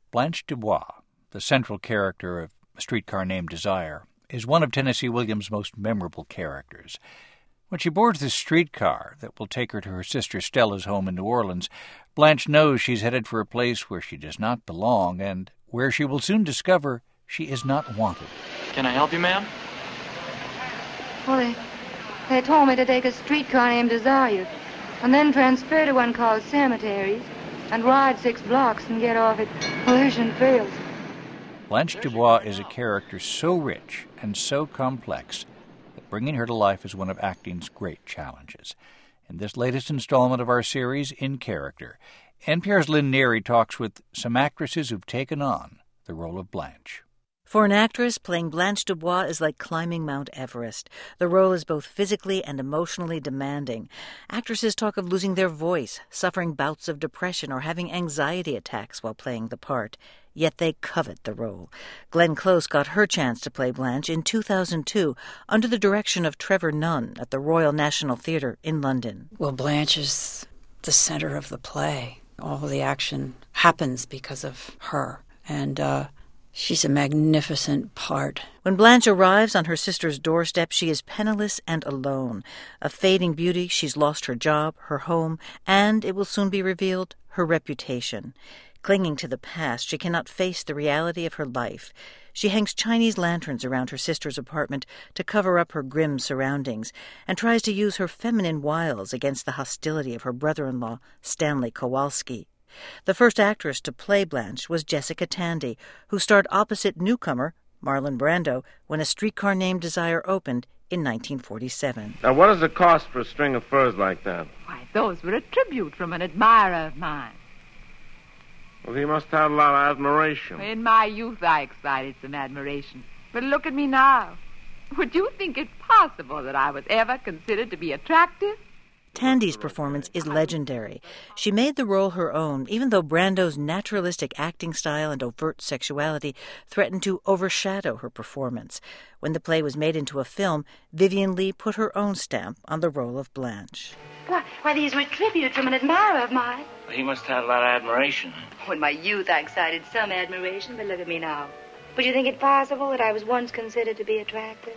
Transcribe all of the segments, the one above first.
Blanche Dubois, the central character of A Streetcar Named Desire, is one of Tennessee Williams' most memorable characters. When she boards the streetcar that will take her to her sister Stella's home in New Orleans, Blanche knows she's headed for a place where she does not belong and where she will soon discover she is not wanted. Can I help you, ma'am? Well, they told me to take a streetcar named Desire and then transfer to one called Cemeteries and ride 6 blocks and get off at Pollution Fields. Blanche Dubois is a character so rich and so complex that bringing her to life is one of acting's great challenges. In this latest installment of our series, In Character, NPR's Lynn Neary talks with some actresses who've taken on the role of Blanche. For an actress, playing Blanche Dubois is like climbing Mount Everest. The role is both physically and emotionally demanding. Actresses talk of losing their voice, suffering bouts of depression, or having anxiety attacks while playing the part. Yet they covet the role. Glenn Close got her chance to play Blanche in 2002 under the direction of Trevor Nunn at the Royal National Theatre in London. Well, Blanche is the center of the play. All the action happens because of her. And she's a magnificent part. When Blanche arrives on her sister's doorstep, she is penniless and alone. A fading beauty, she's lost her job, her home, and, it will soon be revealed, her reputation. Clinging to the past, she cannot face the reality of her life. She hangs Chinese lanterns around her sister's apartment to cover up her grim surroundings and tries to use her feminine wiles against the hostility of her brother-in-law, Stanley Kowalski. The first actress to play Blanche was Jessica Tandy, who starred opposite newcomer Marlon Brando when A Streetcar Named Desire opened in 1947. Now, what does it cost for a string of furs like that? Why, those were a tribute from an admirer of mine. Well, he must have a lot of admiration. In my youth, I excited some admiration. But look at me now. Would you think it possible that I was ever considered to be attractive? Tandy's performance is legendary. She made the role her own, even though Brando's naturalistic acting style and overt sexuality threatened to overshadow her performance. When the play was made into a film, Vivien Leigh put her own stamp on the role of Blanche. Why, these were tributes from an admirer of mine. Well, he must have a lot of admiration. Oh, in my youth, I excited some admiration, but look at me now. Would you think it possible that I was once considered to be attractive?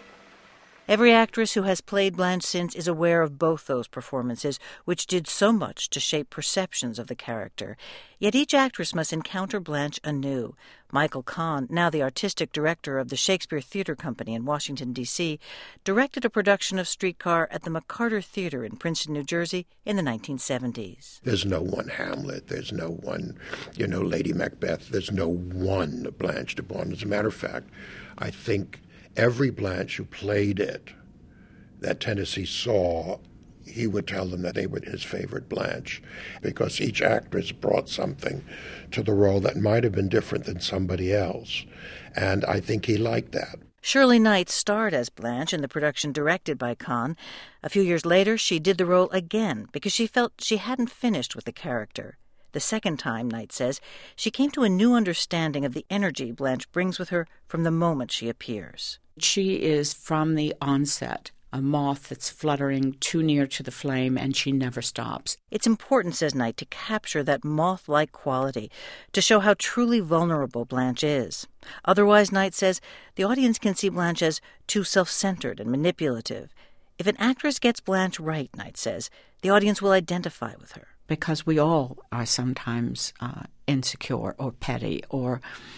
Every actress who has played Blanche since is aware of both those performances, which did so much to shape perceptions of the character. Yet each actress must encounter Blanche anew. Michael Kahn, now the artistic director of the Shakespeare Theatre Company in Washington, D.C., directed a production of Streetcar at the McCarter Theatre in Princeton, New Jersey in the 1970s. There's no one Hamlet. There's no one, Lady Macbeth. There's no one Blanche Dubois. As a matter of fact, I think every Blanche who played it that Tennessee saw, he would tell them that they were his favorite Blanche, because each actress brought something to the role that might have been different than somebody else. And I think he liked that. Shirley Knight starred as Blanche in the production directed by Kahn. A few years later, she did the role again because she felt she hadn't finished with the character. The second time, Knight says, she came to a new understanding of the energy Blanche brings with her from the moment she appears. She is, from the onset, a moth that's fluttering too near to the flame, and she never stops. It's important, says Knight, to capture that moth-like quality, to show how truly vulnerable Blanche is. Otherwise, Knight says, the audience can see Blanche as too self-centered and manipulative. If an actress gets Blanche right, Knight says, the audience will identify with her. Because we all are sometimes insecure or petty or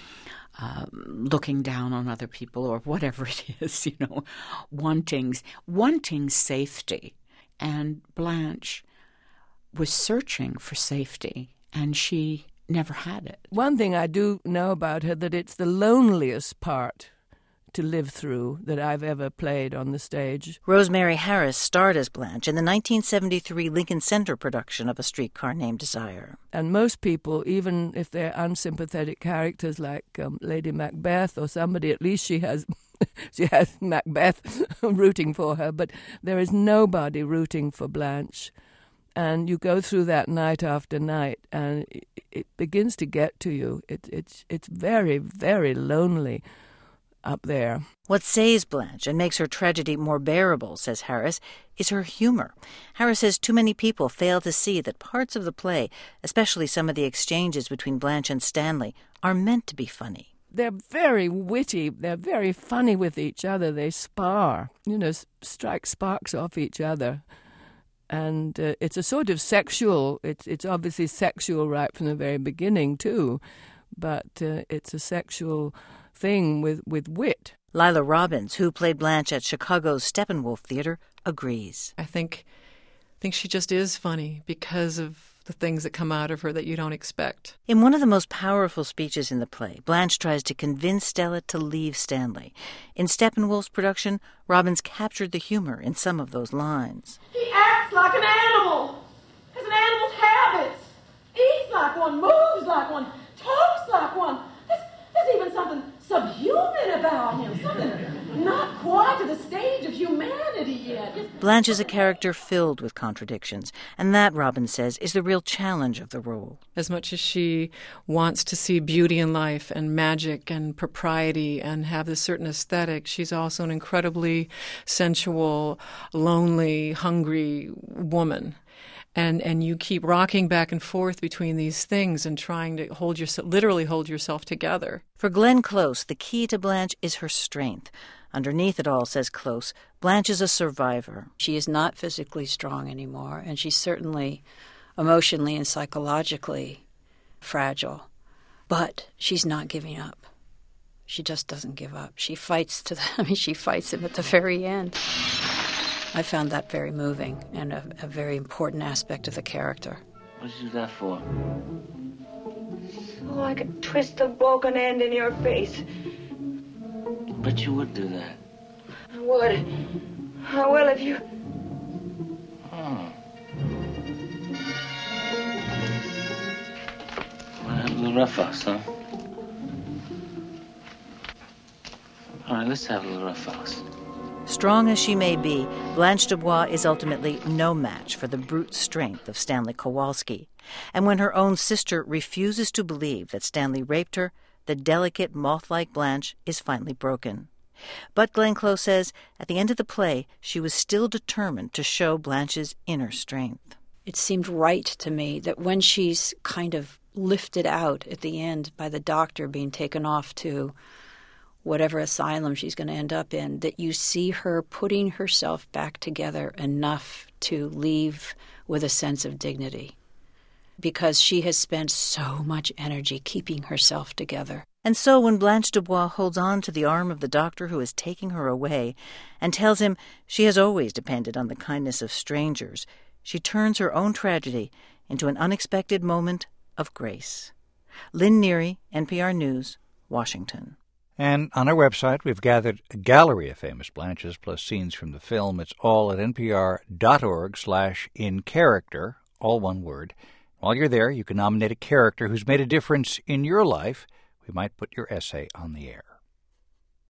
looking down on other people or whatever it is, wanting safety. And Blanche was searching for safety, and she never had it. One thing I do know about her, that it's the loneliest part to live through that I've ever played on the stage. Rosemary Harris starred as Blanche in the 1973 Lincoln Center production of A Streetcar Named Desire. And most people, even if they're unsympathetic characters like Lady Macbeth or somebody, at least she has Macbeth rooting for her, but there is nobody rooting for Blanche. And you go through that night after night, and it begins to get to you. It's very, very lonely up there. What saves Blanche and makes her tragedy more bearable, says Harris, is her humor. Harris says too many people fail to see that parts of the play, especially some of the exchanges between Blanche and Stanley, are meant to be funny. They're very witty. They're very funny with each other. They spar, strike sparks off each other. And it's a sort of sexual, it's obviously sexual right from the very beginning, too. But it's a sexual thing with wit. Lila Robbins, who played Blanche at Chicago's Steppenwolf Theater, agrees. I think she just is funny because of the things that come out of her that you don't expect. In one of the most powerful speeches in the play, Blanche tries to convince Stella to leave Stanley. In Steppenwolf's production, Robbins captured the humor in some of those lines. He acts like an animal, has an animal's habits, eats like one, moves like one, talks like one. There's even something subhuman about him, something not quite to the stage of humanity yet. Blanche is a character filled with contradictions, and that, Robbins says, is the real challenge of the role. As much as she wants to see beauty in life and magic and propriety and have this certain aesthetic, she's also an incredibly sensual, lonely, hungry woman. And you keep rocking back and forth between these things and trying to literally hold yourself together. For Glenn Close, the key to Blanche is her strength. Underneath it all, says Close, Blanche is a survivor. She is not physically strong anymore, and she's certainly emotionally and psychologically fragile. But she's not giving up. She just doesn't give up. She fights she fights him at the very end. I found that very moving and a very important aspect of the character. What did you do that for? So I could twist the broken end in your face. But you would do that. I would. I will if you... Oh. Want to have a little roughhouse, huh? All right, let's have a little roughhouse. Strong as she may be, Blanche Dubois is ultimately no match for the brute strength of Stanley Kowalski. And when her own sister refuses to believe that Stanley raped her, the delicate, moth-like Blanche is finally broken. But Glenn Close says, at the end of the play, she was still determined to show Blanche's inner strength. It seemed right to me that when she's kind of lifted out at the end by the doctor being taken off to whatever asylum she's going to end up in, that you see her putting herself back together enough to leave with a sense of dignity. Because she has spent so much energy keeping herself together. And so when Blanche Dubois holds on to the arm of the doctor who is taking her away and tells him she has always depended on the kindness of strangers, she turns her own tragedy into an unexpected moment of grace. Lynn Neary, NPR News, Washington. And on our website, we've gathered a gallery of famous Blanches plus scenes from the film. It's all at npr.org/in-character, all one word. While you're there, you can nominate a character who's made a difference in your life. We might put your essay on the air.